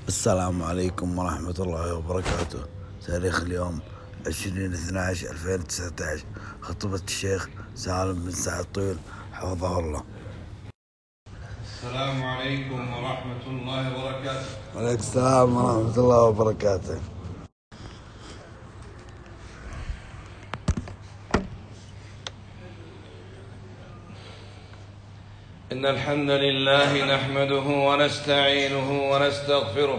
السلام عليكم ورحمة الله وبركاته. تاريخ اليوم 20/12/2019. خطبة الشيخ سالم بن سعد طويل حفظه الله. السلام عليكم ورحمة الله وبركاته. وعليكم السلام ورحمة الله وبركاته. إن الحمد لله نحمده ونستعينه ونستغفره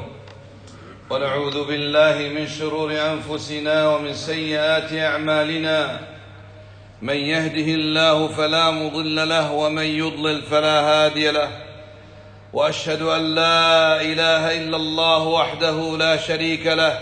ونعوذ بالله من شرور أنفسنا ومن سيئات أعمالنا. من يهده الله فلا مضل له ومن يضلل فلا هادي له، وأشهد أن لا إله إلا الله وحده لا شريك له،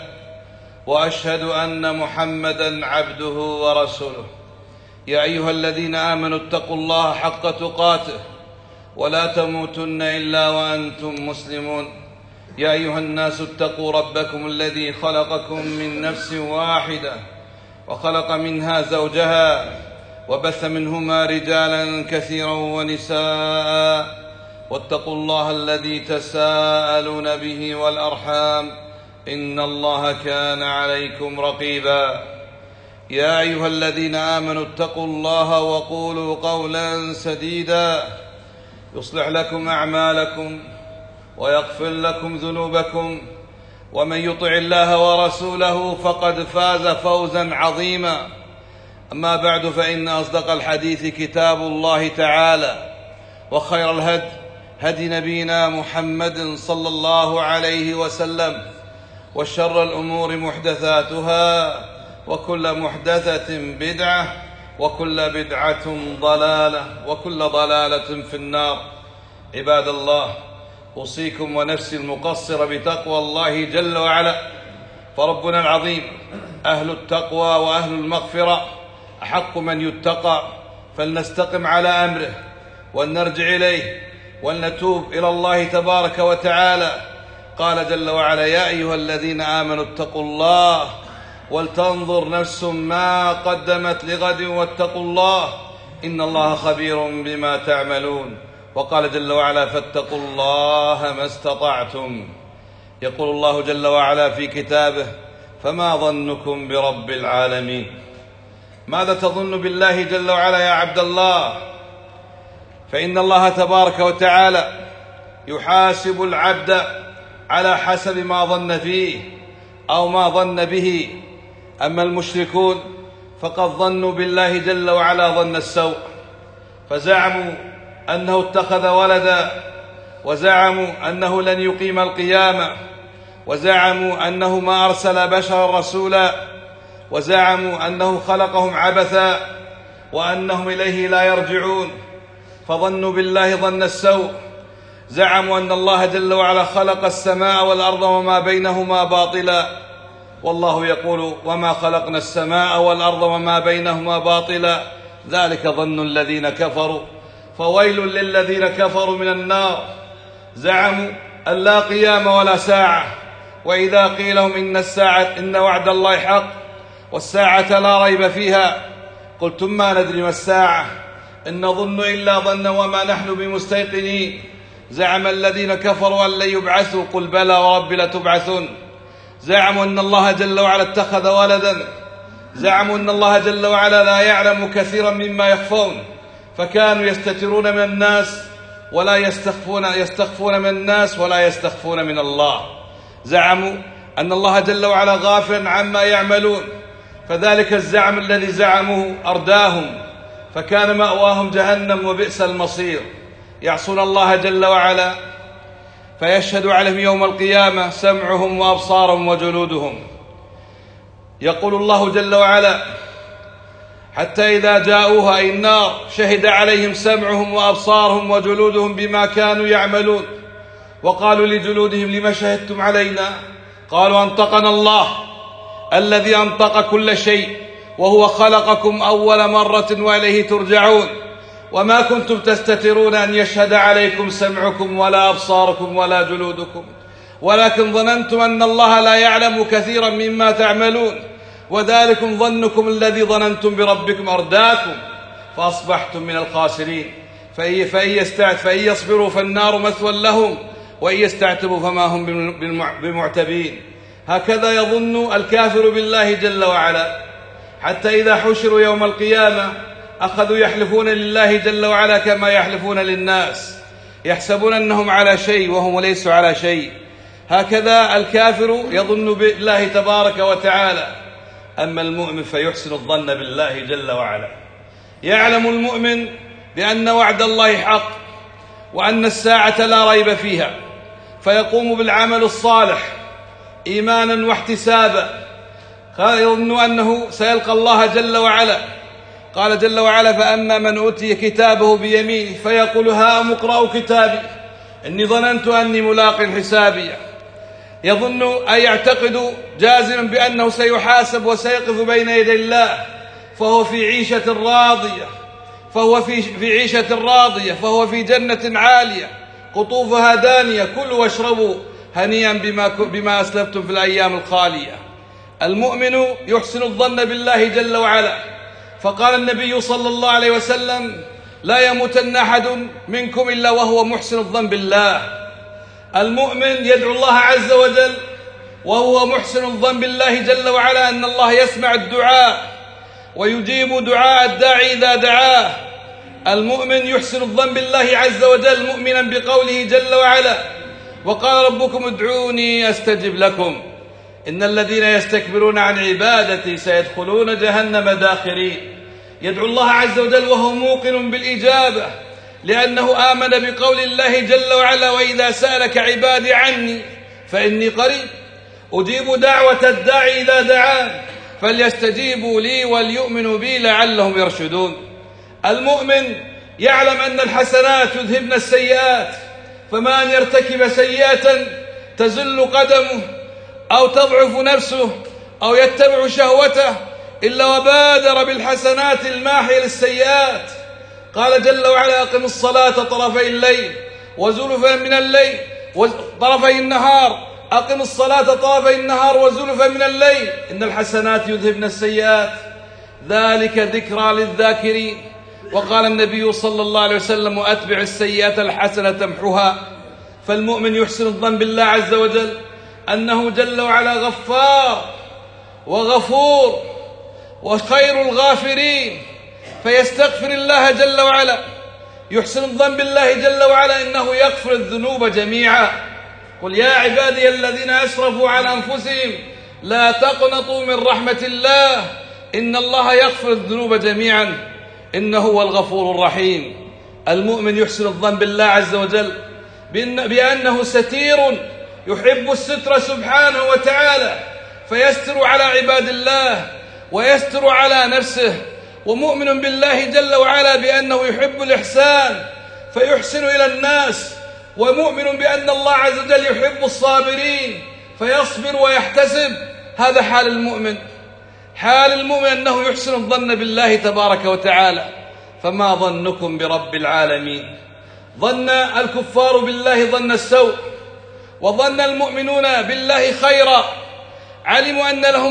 وأشهد أن محمدًا عبده ورسوله. يا أيها الذين آمنوا اتقوا الله حق تقاته ولا تموتن إلا وأنتم مسلمون. يا أيها الناس اتقوا ربكم الذي خلقكم من نفس واحدة وخلق منها زوجها وبث منهما رجالا كثيرا ونساء، واتقوا الله الذي تساءلون به والأرحام إن الله كان عليكم رقيبا. يا أيها الذين آمنوا اتقوا الله وقولوا قولا سديدا يصلح لكم أعمالكم ويغفر لكم ذنوبكم، ومن يطع الله ورسوله فقد فاز فوزا عظيما. أما بعد، فإن أصدق الحديث كتاب الله تعالى، وخير الهدي هدي نبينا محمد صلى الله عليه وسلم، وشر الأمور محدثاتها، وكل محدثة بدعة، وكل بدعة ضلالة، وكل ضلالة في النار. عباد الله، أوصيكم ونفسي المقصر بتقوى الله جل وعلا، فربنا العظيم أهل التقوى وأهل المغفرة أحق من يتقى، فلنستقم على أمره ولنرجع إليه ولنتوب إلى الله تبارك وتعالى. قال جل وعلا: يا أيها الذين آمنوا اتقوا الله ولتنظر نفس ما قدمت لغد واتقوا الله إن الله خبير بما تعملون. وقال جل وعلا: فاتقوا الله ما استطعتم. يقول الله جل وعلا في كتابه: فما ظنكم برب العالمين؟ ماذا تظن بالله جل وعلا يا عبد الله؟ فإن الله تبارك وتعالى يحاسب العبد على حسب ما ظن فيه أو ما ظن به. أما المشركون فقد ظنوا بالله جل وعلا ظن السوء، فزعموا أنه اتخذ ولدا، وزعموا أنه لن يقيم القيامة، وزعموا أنه ما أرسل بشرا رسولا، وزعموا أنه خلقهم عبثا وأنهم إليه لا يرجعون، فظنوا بالله ظن السوء. زعموا أن الله جل وعلا خلق السماء والأرض وما بينهما باطلا، والله يقول: وما خلقنا السماء والأرض وما بينهما باطلا، ذلك ظن الذين كفروا، فويل للذين كفروا من النار. زعموا أن لا قيام ولا ساعة، وإذا قيل لهم إن وعد الله حق والساعة لا ريب فيها قلتم ما ندري ما الساعة إن نظن إلا ظنا وما نحن بمستيقنين. زعم الذين كفروا أن لن يبعثوا قل بلى ورب لتبعثن. زعموا أن الله جل وعلا اتخذ ولدا. زعموا أن الله جل وعلا لا يعلم كثيرا مما يخفون، فكانوا يستترون من الناس ولا يستخفون من الناس ولا يستخفون من الله. زعموا أن الله جل وعلا غافل عما يعملون، فذلك الزعم الذي زعموه أرداهم، فكان مأواهم جهنم وبئس المصير. يعصون الله جل وعلا فيشهد عليهم يوم القيامة سمعهم وأبصارهم وجلودهم. يقول الله جل وعلا: حتى إذا جاءوها أي النار شهد عليهم سمعهم وأبصارهم وجلودهم بما كانوا يعملون، وقالوا لجلودهم: لما شهدتم علينا؟ قالوا: أنطقنا الله الذي أنطق كل شيء وهو خلقكم أول مرة وإليه ترجعون، وما كنتم تستترون أن يشهد عليكم سمعكم ولا أبصاركم ولا جلودكم، ولكن ظننتم أن الله لا يعلم كثيرا مما تعملون، وذلكم ظنكم الذي ظننتم بربكم أرداكم فأصبحتم من الخاسرين. فإن يصبروا فالنار مثوى لهم وإن يستعتبوا فما هم بمعتبين. هكذا يظن الكافر بالله جل وعلا، حتى إذا حشروا يوم القيامة أخذوا يحلفون لله جل وعلا كما يحلفون للناس، يحسبون أنهم على شيء وهم ليسوا على شيء. هكذا الكافر يظن بالله تبارك وتعالى. أما المؤمن فيحسن الظن بالله جل وعلا. يعلم المؤمن بأن وعد الله حق، وأن الساعة لا ريب فيها، فيقوم بالعمل الصالح إيمانا واحتسابا. يظن أنه سيلقى الله جل وعلا. قال جل وعلا: فأما من أوتي كتابه بيمينه فيقول هاؤم اقرءوا كتابي إني ظننت أني ملاق حسابي. يظن أي يعتقد جازما بأنه سيحاسب وسيقف بين يدي الله، فهو في عيشة راضية، فهو في جنة عالية قطوفها دانية، كلوا واشربوا هنيئا بما أسلفتم في الأيام الخالية. المؤمن يحسن الظن بالله جل وعلا. فقال النبي صلى الله عليه وسلم: لا يموتن أحد منكم إلا وهو محسن الظن بالله. المؤمن يدعو الله عز وجل وهو محسن الظن بالله جل وعلا أن الله يسمع الدعاء ويجيب دعاء الداعي إذا دعاه. المؤمن يحسن الظن بالله عز وجل مؤمنا بقوله جل وعلا: وقال ربكم ادعوني أستجب لكم إن الذين يستكبرون عن عبادتي سيدخلون جهنم داخرين. يدعو الله عز وجل وهو موقن بالإجابة، لأنه آمن بقول الله جل وعلا: وإذا سألك عبادي عني فإني قريب أجيب دعوة الداعي إذا دعان فليستجيبوا لي وليؤمنوا بي لعلهم يرشدون. المؤمن يعلم أن الحسنات يذهبن السيئات، فما أن يرتكب سيئة تزل قدمه أو تضعف نفسه أو يتبع شهوته إلا وبادر بالحسنات الماحية للسيئات. قال جل وعلا: أقم الصلاة طرفي الليل وزلفا من الليل طرفي النهار، أقم الصلاة طرفي النهار وزلفا من الليل إن الحسنات يذهبن السيئات ذلك ذكرى للذاكرين. وقال النبي صلى الله عليه وسلم: وأتبع السيئة الحسنة تمحها. فالمؤمن يحسن الظن بالله عز وجل أنه جل وعلا غفار وغفور وخير الغافرين، فيستغفر الله جل وعلا. يحسن الظن بالله جل وعلا إنه يغفر الذنوب جميعا. قل يا عبادي الذين أسرفوا على أنفسهم لا تقنطوا من رحمة الله إن الله يغفر الذنوب جميعا إنه هو الغفور الرحيم. المؤمن يحسن الظن بالله عز وجل بأنه ستير يحب الستر سبحانه وتعالى، فيستر على عباد الله ويستر على نفسه. ومؤمن بالله جل وعلا بأنه يحب الإحسان فيحسن إلى الناس، ومؤمن بأن الله عز وجل يحب الصابرين فيصبر ويحتسب. هذا حال المؤمن. حال المؤمن أنه يحسن الظن بالله تبارك وتعالى. فما ظنكم برب العالمين؟ ظن الكفار بالله ظن السوء، وظن المؤمنون بالله خيرا. علموا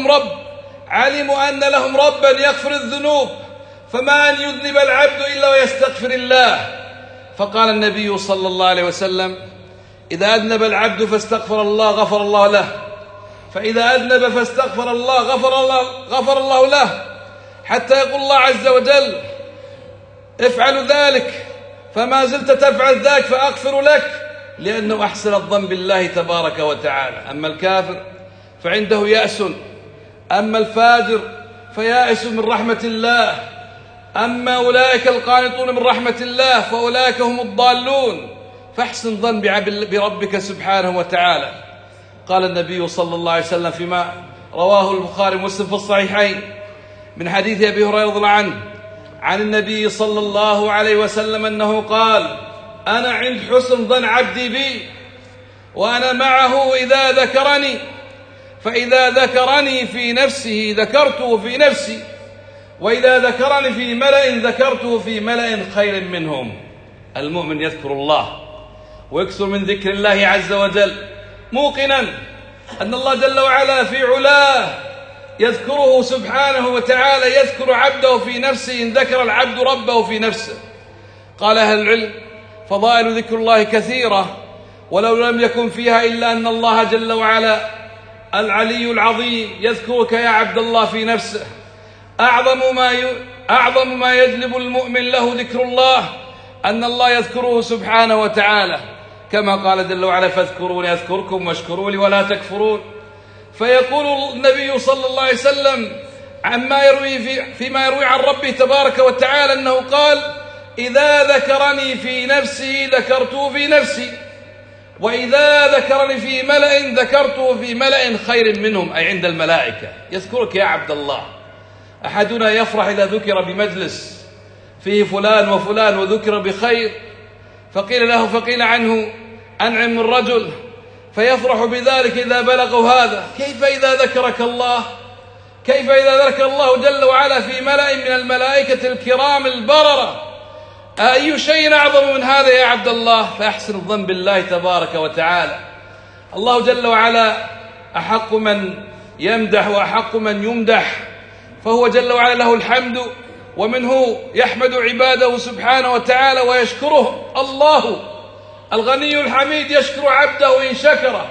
أن لهم ربا يغفر الذنوب، فما أن يذنب العبد إلا ويستغفر الله. فقال النبي صلى الله عليه وسلم: إذا أذنب العبد فاستغفر الله غفر الله له، فإذا أذنب فاستغفر الله غفر الله له، حتى يقول الله عز وجل: افعل ذلك، فما زلت تفعل ذاك فأغفر لك، لأنه أحسن الظن بالله تبارك وتعالى. أما الكافر فعنده يأس، أما الفاجر فيائس من رحمة الله، أما أولئك القانطون من رحمة الله فأولئك هم الضالون. فاحسن ظن بربك سبحانه وتعالى. قال النبي صلى الله عليه وسلم فيما رواه البخاري ومسلم في الصحيحين من حديث أبي هريرة رضي الله عنه عن النبي صلى الله عليه وسلم أنه قال: أنا عند حسن ظن عبدي بي وأنا معه إذا ذكرني، فإذا ذكرني في نفسه ذكرته في نفسي، وإذا ذكرني في ملأ ذكرته في ملأ خير منهم. المؤمن يذكر الله ويكثر من ذكر الله عز وجل، موقنا أن الله جل وعلا في علاه يذكره سبحانه وتعالى، يذكر عبده في نفسه إن ذكر العبد ربه في نفسه. قال أهل العلم: فضائل ذكر الله كثيرة، ولو لم يكن فيها إلا أن الله جل وعلا العلي العظيم يذكرك يا عبد الله في نفسه. أعظم ما يجلب المؤمن له ذكر الله أن الله يذكره سبحانه وتعالى، كما قال جل وعلا: فاذكروني أذكركم واشكروا لي ولا تكفرون. فيقول النبي صلى الله عليه وسلم فيما يروي عن ربه تبارك وتعالى أنه قال: إذا ذكرني في نفسي ذكرته في نفسي، وإذا ذكرني في ملأ ذكرته في ملأ خير منهم، أي عند الملائكة. يذكرك يا عبد الله. أحدنا يفرح إذا ذكر بمجلس فيه فلان وفلان وذكر بخير، فقيل عنه أنعم من رجل، فيفرح بذلك إذا بلغوا هذا. كيف إذا ذكرك الله؟ كيف إذا ذكر الله جل وعلا في ملأ من الملائكة الكرام البررة؟ أي شيء أعظم من هذا يا عبد الله؟ فأحسن الظن بالله تبارك وتعالى. الله جل وعلا أحق من يمدح وأحق من يمدح، فهو جل وعلا له الحمد، ومنه يحمد عباده سبحانه وتعالى ويشكره. الله الغني الحميد يشكر عبده إن شكره.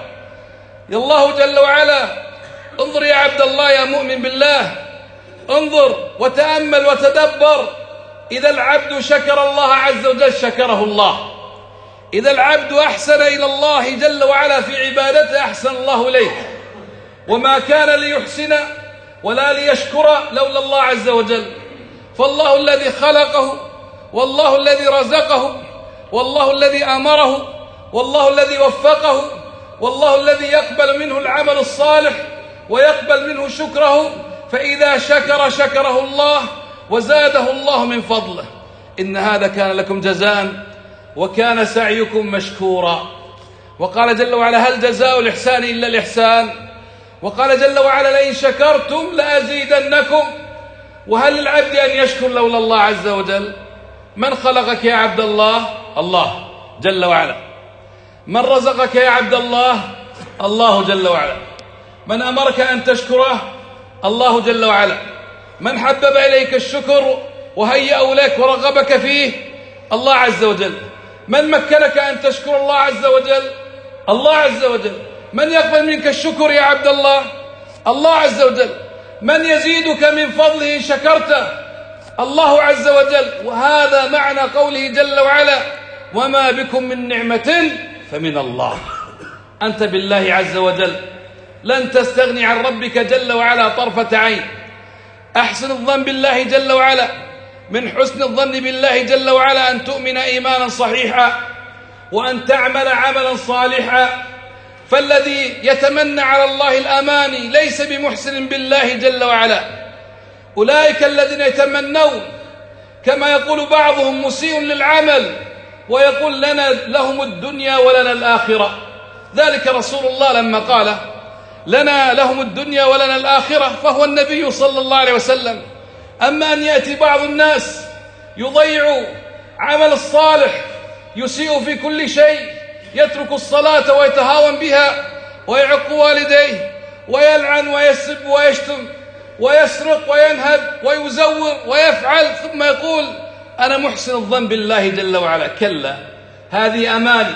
الله جل وعلا. انظر يا عبد الله يا مؤمن بالله، انظر وتأمل وتدبر. إذا العبد شكر الله عز وجل شكره الله. إذا العبد أحسن إلى الله جل وعلا في عبادته أحسن الله إليه. وما كان ليحسن ولا ليشكر لولا الله عز وجل. فالله الذي خلقه، والله الذي رزقه، والله الذي أمره، والله الذي وفقه، والله الذي يقبل منه العمل الصالح ويقبل منه شكره. فإذا شكره الله وزاده الله من فضله. إن هذا كان لكم جزاء وكان سعيكم مشكورا. وقال جل وعلا: هل جزاء الإحسان إلا الإحسان؟ وقال جل وعلا: لئن شكرتم لأزيدنكم. وهل للعبد أن يشكر لولا الله عز وجل؟ من خلقك يا عبد الله؟ الله جل وعلا. من رزقك يا عبد الله؟ الله جل وعلا. من أمرك أن تشكره؟ الله جل وعلا. من حبب إليك الشكر وهيأ لك ورغبك فيه؟ الله عز وجل. من مكنك أن تشكر الله عز وجل؟ الله عز وجل. من يقبل منك الشكر يا عبد الله؟ الله عز وجل. من يزيدك من فضله إن شكرته؟ الله عز وجل. وهذا معنى قوله جل وعلا: وما بكم من نعمة فمن الله. أنت بالله عز وجل لن تستغني عن ربك جل وعلا طرفة عين. أحسن الظن بالله جل وعلا. من حسن الظن بالله جل وعلا أن تؤمن إيمانا صحيحا وأن تعمل عملا صالحا. فالذي يتمنى على الله الأماني ليس بمحسن بالله جل وعلا. أولئك الذين يتمنون، كما يقول بعضهم مسيء للعمل ويقول لهم الدنيا ولنا الآخرة. ذلك رسول الله لما قال لهم الدنيا ولنا الآخرة فهو النبي صلى الله عليه وسلم. أما أن يأتي بعض الناس يضيع عمل الصالح، يسيء في كل شيء، يترك الصلاة ويتهاون بها ويعق والديه ويلعن ويسب ويشتم ويسرق وينهب ويزور ويفعل، ثم يقول أنا محسن الظن بالله جل وعلا. كلا، هذه أماني،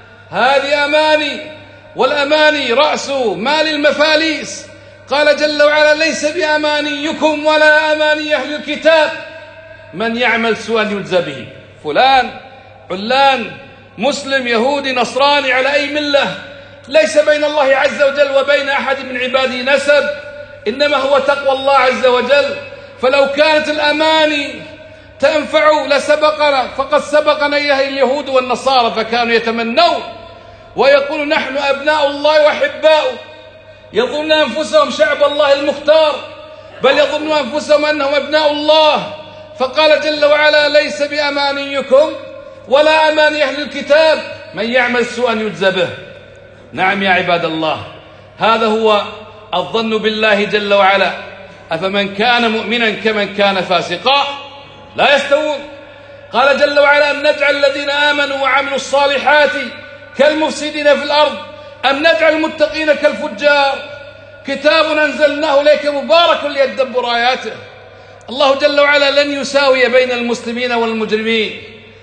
هذه أماني، والأماني رأس مال المفاليس. قال جل وعلا: ليس بأمانيكم ولا أماني أهل الكتاب، من يعمل سوءا يجزى به. فلان، علان، مسلم، يهودي، نصراني، على أي ملة، ليس بين الله عز وجل وبين أحد من عباده نسب، إنما هو تقوى الله عز وجل. فلو كانت الأماني تنفع لسبقنا، فقد سبقنا إليها اليهود والنصارى، فكانوا يتمنون ويقولون نحن أبناء الله وأحباؤه، يظنون أنفسهم شعب الله المختار، بل يظنون أنفسهم أنهم أبناء الله. فقال جل وعلا: ليس بأمانيكم ولا أماني أهل الكتاب، من يعمل سوءا يجزى به. نعم يا عباد الله، هذا هو الظن بالله جل وعلا. أفمن كان مؤمنا كمن كان فاسقا لا يستوون. قال جل وعلا: أم نجعل الذين آمنوا وعملوا الصالحات كالمفسدين في الأرض أم نجعل المتقين كالفجار. كتاب أنزلناه إليك مبارك ليدبروا آياته. الله جل وعلا لن يساوي بين المسلمين والمجرمين.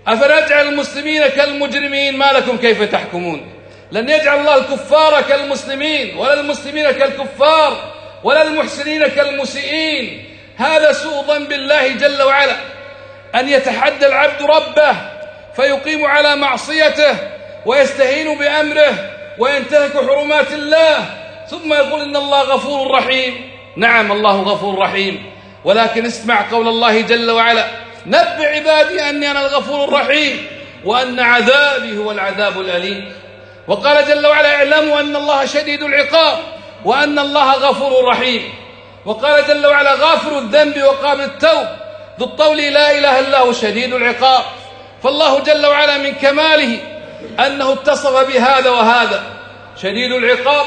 أفنجعل المسلمين كالمجرمين ما لكم كيف تحكمون. لن يجعل الله الكفار كالمسلمين ولا المسلمين كالكفار ولا المحسنين كالمسيئين. هذا سوء ظن بالله جل وعلا، أن يتحدى العبد ربه فيقيم على معصيته ويستهين بأمره وينتهك حرمات الله ثم يقول إن الله غفور رحيم. نعم الله غفور رحيم، ولكن اسمع قول الله جل وعلا: نبئ عبادي أني أنا الغفور الرحيم وأن عذابي هو العذاب الأليم. وقال جل وعلا: اعلموا أن الله شديد العقاب وأن الله غفور رحيم. وقال جل وعلا: غافر الذنب وقابل التوب ذو الطول لا إله إلا هو شديد العقاب. فالله جل وعلا من كماله أنه اتصف بهذا وهذا، شديد العقاب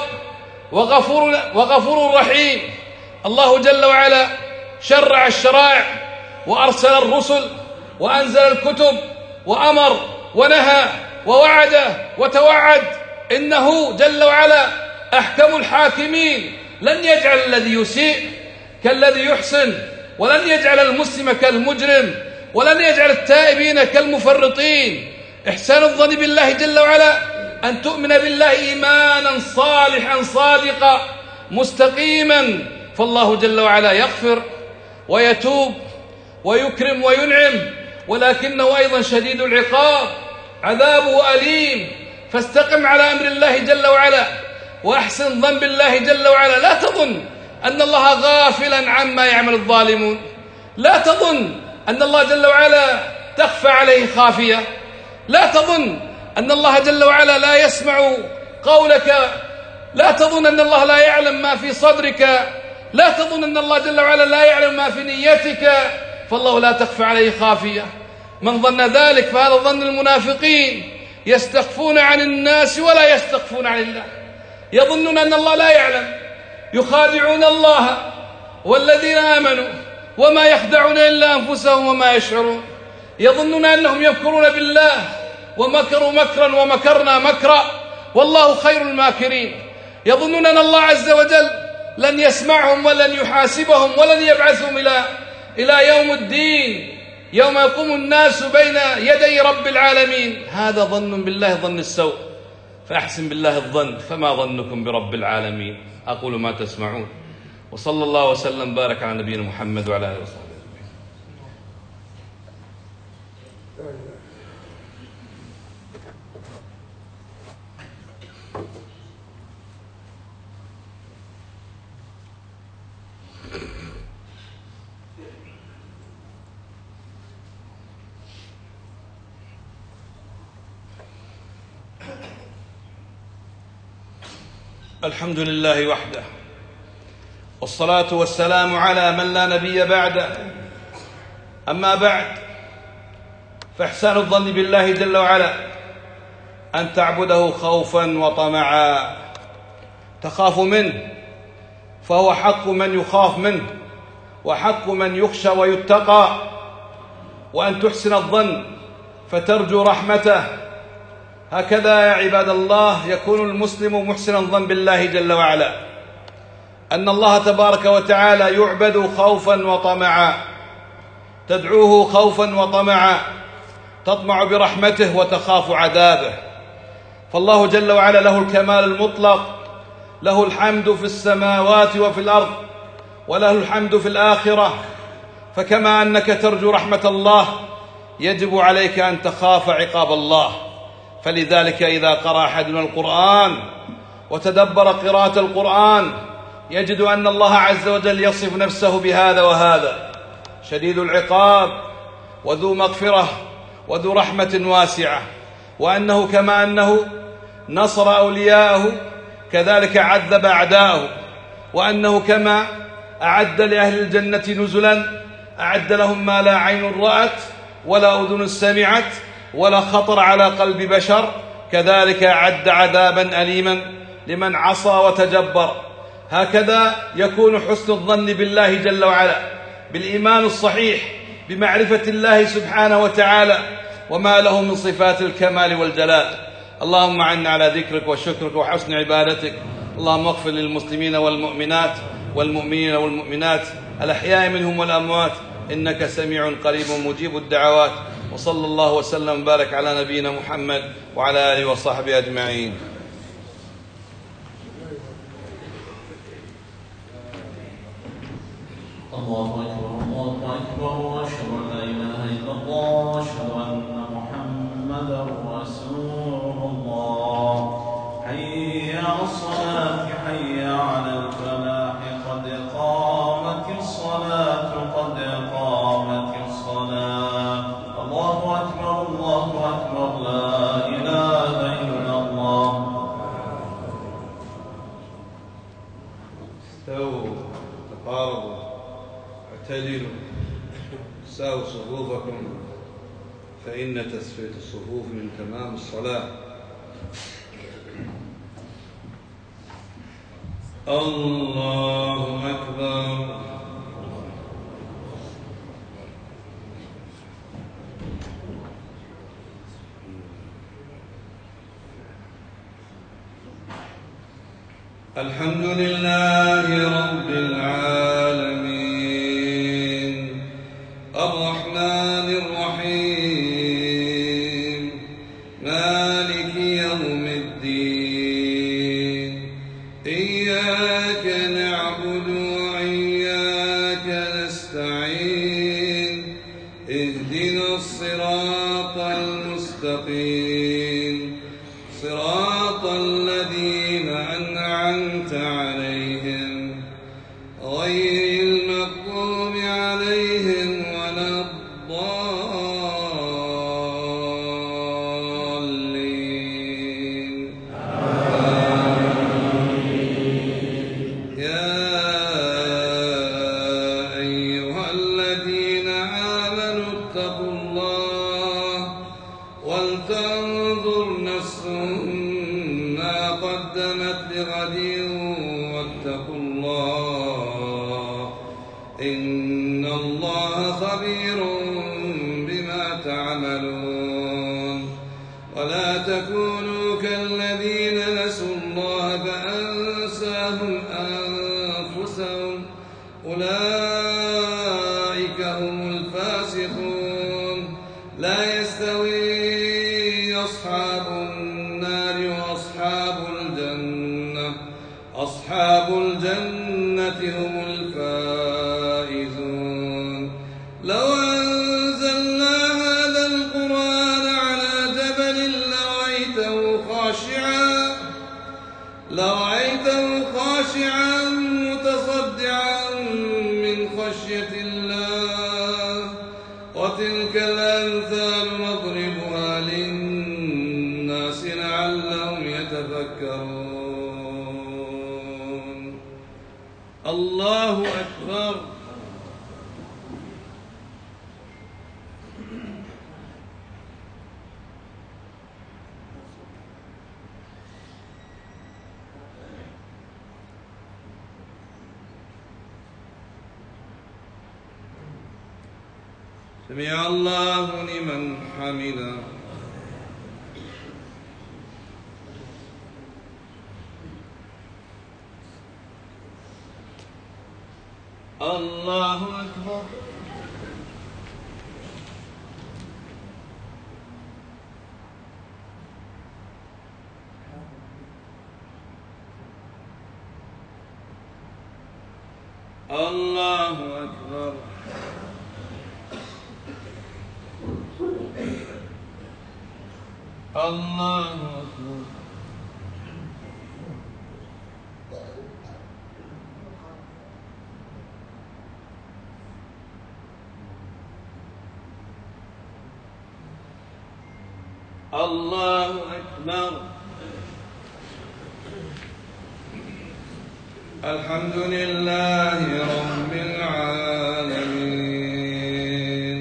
وغفور رحيم. الله جل وعلا شرع الشرائع وأرسل الرسل وأنزل الكتب وأمر ونهى ووعد وتوعد. إنه جل وعلا أحكم الحاكمين، لن يجعل الذي يسيء كالذي يحسن، ولن يجعل المسلم كالمجرم، ولن يجعل التائبين كالمفرطين. إحسان الظن بالله جل وعلا أن تؤمن بالله إيمانا صالحا صادقا مستقيما. فالله جل وعلا يغفر ويتوب ويكرم وينعم، ولكنه أيضا شديد العقاب، عذابه أليم. فاستقم على أمر الله جل وعلا وأحسن ظن بالله جل وعلا. لا تظن أن الله غافلا عما يعمل الظالمون، لا تظن أن الله جل وعلا تخفى عليه خافية، لا تظن أن الله جل وعلا لا يسمع قولك، لا تظن أن الله لا يعلم ما في صدرك، لا تظن أن الله جل وعلا لا يعلم ما في نيتك، فالله لا تخفى عليه خافية. من ظن ذلك فهذا ظن المنافقين، يستخفون عن الناس ولا يستخفون عن الله، يظنون أن الله لا يعلم، يخادعون الله والذين آمنوا وما يخدعون إلا أنفسهم وما يشعرون. يظنون أنهم يمكرون بالله ومكروا مكرا ومكرنا مكرا والله خير الماكرين. يظنون أن الله عز وجل لن يسمعهم ولن يحاسبهم ولن يبعثهم إلى يوم الدين، يوم يقوم الناس بين يدي رب العالمين. هذا ظن بالله ظن السوء، فأحسن بالله الظن، فما ظنكم برب العالمين. أقول ما تسمعون، وصلى الله وسلم بارك على نبينا محمد وعلى آله وصحبه. الحمد لله وحده، والصلاة والسلام على من لا نبي بعده. أما بعد، فإحسان الظن بالله جل وعلا أن تعبده خوفا وطمعا، تخاف منه فهو حق من يخاف منه وحق من يخشى ويتقى، وأن تحسن الظن فترجو رحمته. هكذا يا عباد الله يكون المسلم محسنا الظن بالله جل وعلا، أن الله تبارك وتعالى يعبد خوفا وطمعا، تدعوه خوفا وطمعا، تطمع برحمته وتخاف عذابه. فالله جل وعلا له الكمال المطلق، له الحمد في السماوات وفي الأرض، وله الحمد في الآخرة. فكما أنك ترجو رحمة الله يجب عليك أن تخاف عقاب الله. فلذلك إذا قرأ أحدنا القرآن وتدبر قراءة القرآن يجد أن الله عز وجل يصف نفسه بهذا وهذا: شديد العقاب وذو مغفرة وذو رحمة واسعة، وأنه كما أنه نصر أولياءه كذلك عذب أعداءه، وأنه كما أعد لأهل الجنة نزلا أعد لهم ما لا عين رأت ولا أذن سمعت ولا خطر على قلب بشر، كذلك أعد عذابا أليما لمن عصى وتجبر. هكذا يكون حسن الظن بالله جل وعلا، بالإيمان الصحيح بمعرفة الله سبحانه وتعالى وما له من صفات الكمال والجلال. اللهم أعنا على ذكرك وشكرك وحسن عبادتك. اللهم اغفر للمسلمين والمؤمنات والمؤمنين والمؤمنات الأحياء منهم والأموات، إنك سميع قريب مجيب الدعوات. وصلى الله وسلم وبارك على نبينا محمد وعلى آله وصحبه أجمعين. الله أكبر الله أكبر وأشهد أن لا إله إلا الله وأشهد أن محمدا رسول الله. حي على الصلاة حي على الفلاح قد قامت الصلاة قد قامت الصلاة. الله أكبر لا إله إلا الله. استووا تقاربوا اعتدلوا ساووا صفوفكم فإن تسوية الصفوف من تمام الصلاة. الله أكبر. الحمد لله رب العالمين الرحمن الرحيم مالك يوم الدين إياك نعبد وإياك نستعين اهدنا الصراط المستقيم صراط الذين أنعمت عليهم غير المغضوب عليهم ولا الضالين. يا أيها الذين آمنوا اتقوا الله ولتنظر نفس ما قدمت لغد واتقوا الله إن الله خبير بما تعملون. ولا تكونوا كالذين نسوا الله فأنساهم أنفسهم أولئك هم الفاسقون. لا يستوي أصحاب النار وأصحاب الجنة أصحاب الجنة هم الفائزون. لو أنزلنا هذا القرآن على جبل لرأيته خاشعا متصدعا من خشية الله. وتلك الأمثال نضربها للناس لعلهم يتفكرون. الله أكبر. سمع الله لمن حمده. الله أكبر. الله أكبر. الله أكبر. الله أكبر. الحمد لله رب العالمين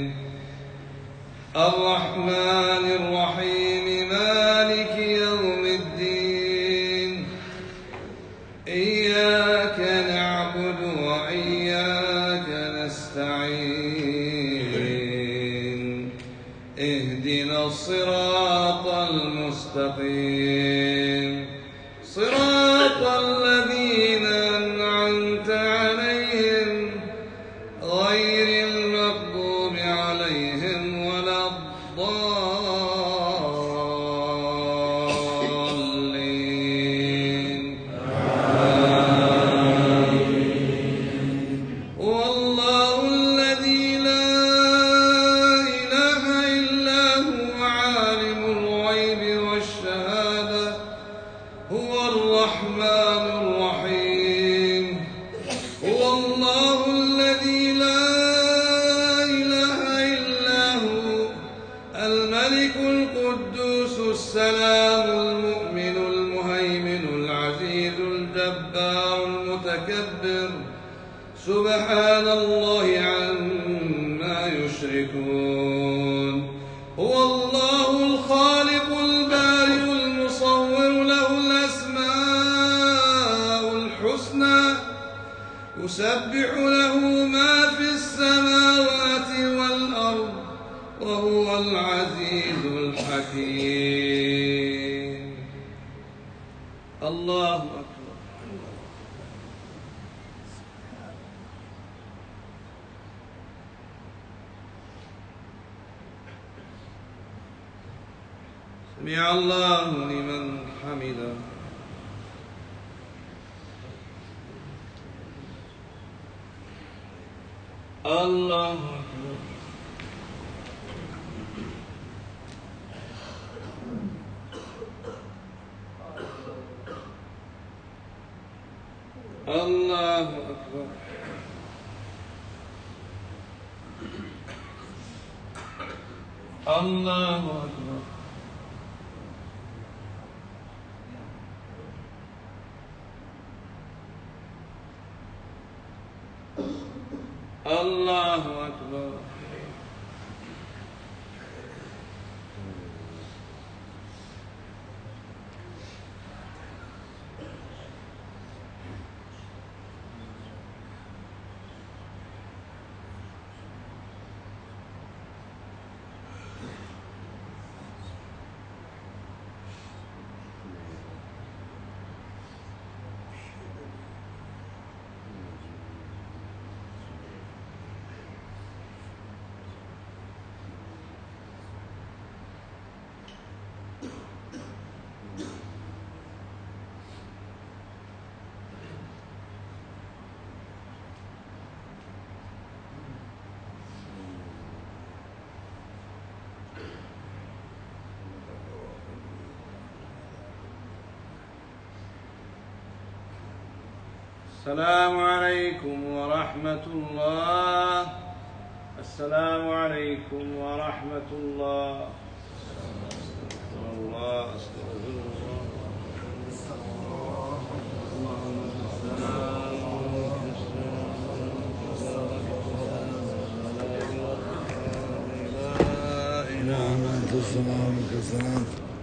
الرحمن الرحيم مالك يوم الدين إياك نعبد وإياك نستعين اهدنا الصراط المستقيم صراط الذين أنعمت عليهم غير المغضوب عليهم ولا الضالين. هو الرحمن الرحيم. هو الله الذي لا إله إلا هو الملك القدوس السلام المؤمن المهيمن العزيز الجبار المتكبر سبحان الله عما يشركون. هو الله الخالق البارئ المصور له الأسماء الحسنى يسبح له ما في السماوات والأرض وهو العزيز الحكيم. الله أكبر. سمع الله لمن حمده. الله أكبر. الله أكبر. الله أكبر. الله أكبر. السلام عليكم ورحمة الله. السلام عليكم ورحمة الله. أستغفر الله أستغفر الله. لا إله إلا أنت السلام عليك السلام.